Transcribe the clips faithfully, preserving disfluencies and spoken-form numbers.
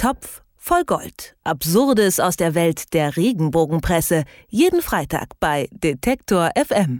Topf voll Gold. Absurdes aus der Welt der Regenbogenpresse. Jeden Freitag bei Detektor F M.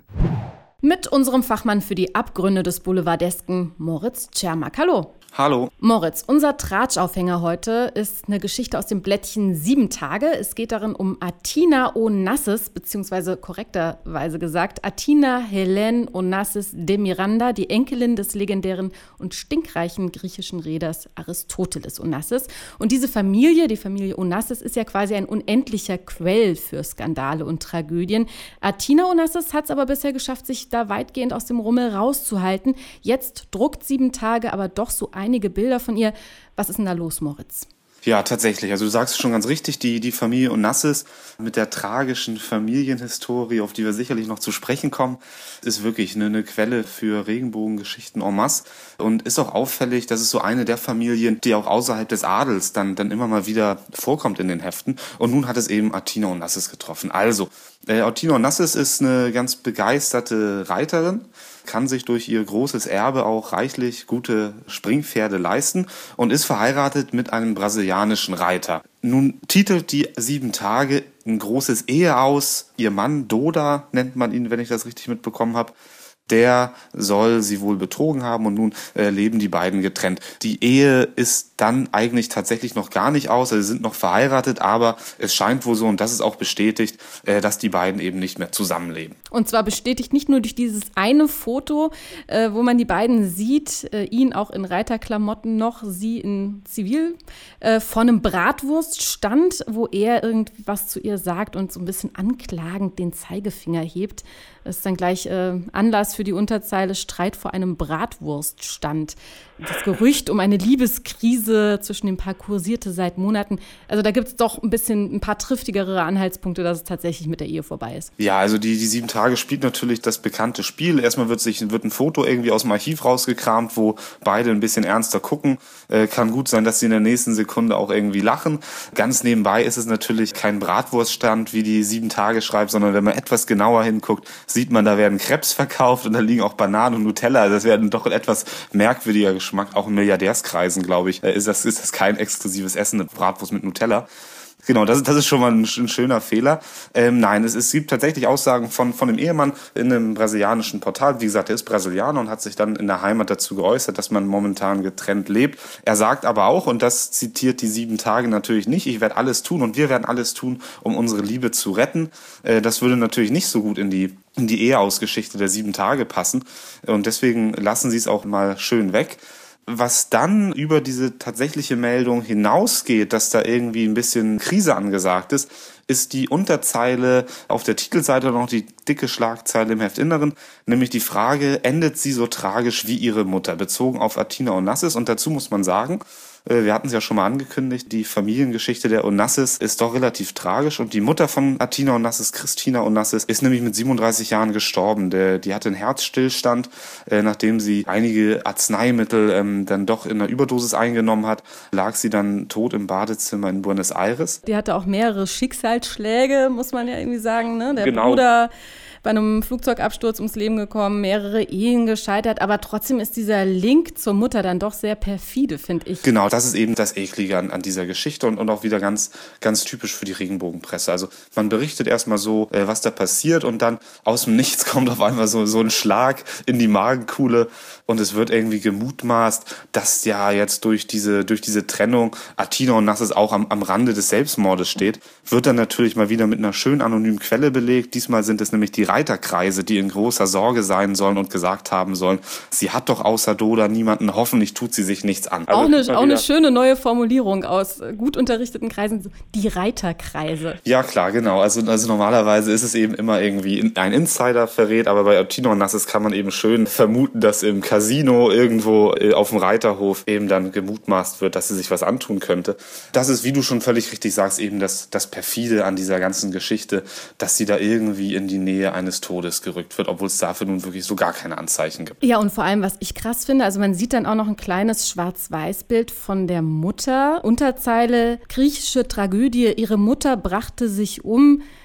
Mit unserem Fachmann für die Abgründe des Boulevardesken, Moritz Czermak. Hallo. Hallo. Moritz, unser Tratschaufhänger heute ist eine Geschichte aus dem Blättchen Sieben Tage. Es geht darin um Athina Onassis, beziehungsweise korrekterweise gesagt Athina Helen Onassis de Miranda, die Enkelin des legendären und stinkreichen griechischen Reders Aristoteles Onassis. Und diese Familie, die Familie Onassis, ist ja quasi ein unendlicher Quell für Skandale und Tragödien. Athina Onassis hat es aber bisher geschafft, sich da weitgehend aus dem Rummel rauszuhalten. Jetzt druckt Sieben Tage aber doch so einige Bilder von ihr. Was ist denn da los, Moritz? Ja, tatsächlich. Also du sagst es schon ganz richtig, die, die Familie Onassis mit der tragischen Familienhistorie, auf die wir sicherlich noch zu sprechen kommen, ist wirklich eine, eine Quelle für Regenbogengeschichten en masse und ist auch auffällig, dass es so eine der Familien, die auch außerhalb des Adels dann, dann immer mal wieder vorkommt in den Heften. Und nun hat es eben Athina Onassis getroffen. Also, äh, Athina Onassis ist eine ganz begeisterte Reiterin, kann sich durch ihr großes Erbe auch reichlich gute Springpferde leisten und ist verheiratet mit einem brasilianischen Reiter. Nun titelt die Sieben Tage ein großes Ehe aus. Ihr Mann, Doda nennt man ihn, wenn ich das richtig mitbekommen habe, der soll sie wohl betrogen haben und nun äh, leben die beiden getrennt. Die Ehe ist dann eigentlich tatsächlich noch gar nicht aus, also sie sind noch verheiratet, aber es scheint wohl so, und das ist auch bestätigt, äh, dass die beiden eben nicht mehr zusammenleben. Und zwar bestätigt nicht nur durch dieses eine Foto, äh, wo man die beiden sieht, äh, ihn auch in Reiterklamotten noch, sie in Zivil, äh, vor einem Bratwurststand, wo er irgendwas zu ihr sagt und so ein bisschen anklagend den Zeigefinger hebt. Das ist dann gleich äh, Anlass für die Unterzeile Streit vor einem Bratwurststand. Das Gerücht um eine Liebeskrise zwischen den Paar kursierte seit Monaten. Also da gibt es doch ein bisschen ein paar triftigere Anhaltspunkte, dass es tatsächlich mit der Ehe vorbei ist. Ja, also die, die Sieben Tage spielt natürlich das bekannte Spiel. Erstmal wird sich wird ein Foto irgendwie aus dem Archiv rausgekramt, wo beide ein bisschen ernster gucken. Äh, kann gut sein, dass sie in der nächsten Sekunde auch irgendwie lachen. Ganz nebenbei ist es natürlich kein Bratwurststand, wie die Sieben Tage schreibt, sondern wenn man etwas genauer hinguckt, sieht man, da werden Crepes verkauft und da liegen auch Bananen und Nutella. Also das wäre doch ein etwas merkwürdiger Geschmack. Auch in Milliardärskreisen, glaube ich, ist das, ist das kein exklusives Essen, eine Bratwurst mit Nutella. Genau, das ist, das ist schon mal ein, ein schöner Fehler. Ähm, nein, es, es gibt tatsächlich Aussagen von, von dem Ehemann in einem brasilianischen Portal. Wie gesagt, er ist Brasilianer und hat sich dann in der Heimat dazu geäußert, dass man momentan getrennt lebt. Er sagt aber auch, und das zitiert die Sieben Tage natürlich nicht, ich werde alles tun und wir werden alles tun, um unsere Liebe zu retten. Äh, das würde natürlich nicht so gut in die in die Eheausgeschichte der Sieben Tage passen. Und deswegen lassen sie es auch mal schön weg. Was dann über diese tatsächliche Meldung hinausgeht, dass da irgendwie ein bisschen Krise angesagt ist, ist die Unterzeile auf der Titelseite noch die dicke Schlagzeile im Heftinneren, nämlich die Frage, endet sie so tragisch wie ihre Mutter, bezogen auf Athina Onassis. Und dazu muss man sagen, wir hatten es ja schon mal angekündigt, die Familiengeschichte der Onassis ist doch relativ tragisch und die Mutter von Athina Onassis, Christina Onassis, ist nämlich mit siebenunddreißig Jahren gestorben. Der, die hatte einen Herzstillstand, äh, nachdem sie einige Arzneimittel ähm, dann doch in einer Überdosis eingenommen hat, lag sie dann tot im Badezimmer in Buenos Aires. Die hatte auch mehrere Schicksalsschläge, muss man ja irgendwie sagen, ne? Der genau. Bruder bei einem Flugzeugabsturz ums Leben gekommen, mehrere Ehen gescheitert, aber trotzdem ist dieser Link zur Mutter dann doch sehr perfide, finde ich. Genau, das ist eben das Eklige an, an dieser Geschichte und, und auch wieder ganz, ganz typisch für die Regenbogenpresse. Also man berichtet erstmal so, äh, was da passiert und dann aus dem Nichts kommt auf einmal so, so ein Schlag in die Magenkuhle und es wird irgendwie gemutmaßt, dass ja jetzt durch diese, durch diese Trennung Athina Onassis auch am, am Rande des Selbstmordes steht. Wird dann natürlich mal wieder mit einer schön anonymen Quelle belegt. Diesmal sind es nämlich die Reiterkreise, die in großer Sorge sein sollen und gesagt haben sollen, sie hat doch außer Doda niemanden, hoffentlich tut sie sich nichts an. Also auch eine, auch eine schöne neue Formulierung aus gut unterrichteten Kreisen, die Reiterkreise. Ja klar, genau. Also, also normalerweise ist es eben immer irgendwie ein Insider verrät, aber bei Athina Onassis kann man eben schön vermuten, dass im Casino irgendwo auf dem Reiterhof eben dann gemutmaßt wird, dass sie sich was antun könnte. Das ist, wie du schon völlig richtig sagst, eben das, das Perfide an dieser ganzen Geschichte, dass sie da irgendwie in die Nähe eines Todes gerückt wird, obwohl es dafür nun wirklich so gar keine Anzeichen gibt. Ja, und vor allem, was ich krass finde, also man sieht dann auch noch ein kleines Schwarz-Weiß-Bild von der Mutter. Unterzeile, griechische Tragödie, ihre Mutter brachte sich um.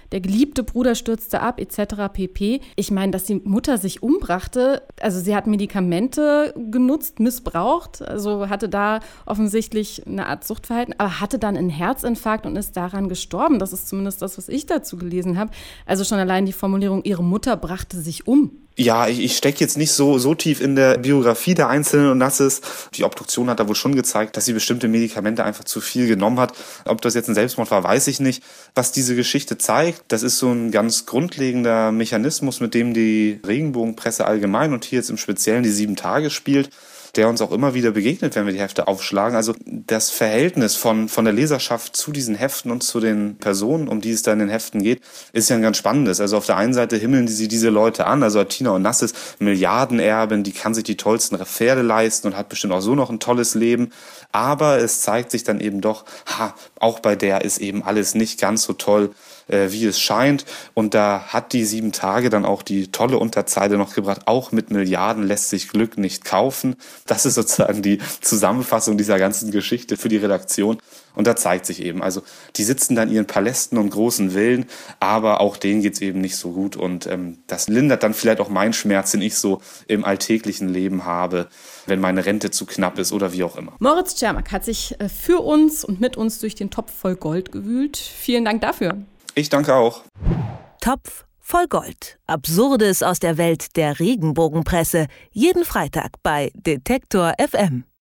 der geliebte Bruder stürzte ab, et cetera pp. Ich meine, dass die Mutter sich umbrachte, also sie hat Medikamente genutzt, missbraucht, also hatte da offensichtlich eine Art Suchtverhalten, aber hatte dann einen Herzinfarkt und ist daran gestorben. Das ist zumindest das, was ich dazu gelesen habe. Also schon allein die Formulierung, ihre Mutter brachte sich um. Ja, ich, ich stecke jetzt nicht so so tief in der Biografie der einzelnen Onassis. Die Obduktion hat da wohl schon gezeigt, dass sie bestimmte Medikamente einfach zu viel genommen hat. Ob das jetzt ein Selbstmord war, weiß ich nicht. Was diese Geschichte zeigt, das ist so ein ganz grundlegender Mechanismus, mit dem die Regenbogenpresse allgemein und hier jetzt im Speziellen die sieben Tage spielt, der uns auch immer wieder begegnet, wenn wir die Hefte aufschlagen. Also das Verhältnis von, von der Leserschaft zu diesen Heften und zu den Personen, um die es da in den Heften geht, ist ja ein ganz spannendes. Also auf der einen Seite himmeln sie diese Leute an, also Athina Onassis, Milliardenerbin, die kann sich die tollsten Pferde leisten und hat bestimmt auch so noch ein tolles Leben. Aber es zeigt sich dann eben doch, ha, auch bei der ist eben alles nicht ganz so toll, äh, wie es scheint. Und da hat die sieben Tage dann auch die tolle Unterzeile noch gebracht, auch mit Milliarden lässt sich Glück nicht kaufen. Das ist sozusagen die Zusammenfassung dieser ganzen Geschichte für die Redaktion. Und da zeigt sich eben, also die sitzen dann in ihren Palästen und großen Villen, aber auch denen geht's eben nicht so gut. Und ähm, das lindert dann vielleicht auch meinen Schmerz, den ich so im alltäglichen Leben habe, wenn meine Rente zu knapp ist oder wie auch immer. Moritz Czermak hat sich für uns und mit uns durch den Topf voll Gold gewühlt. Vielen Dank dafür. Ich danke auch. Topf voll Gold. Absurdes aus der Welt der Regenbogenpresse. Jeden Freitag bei Detektor F M.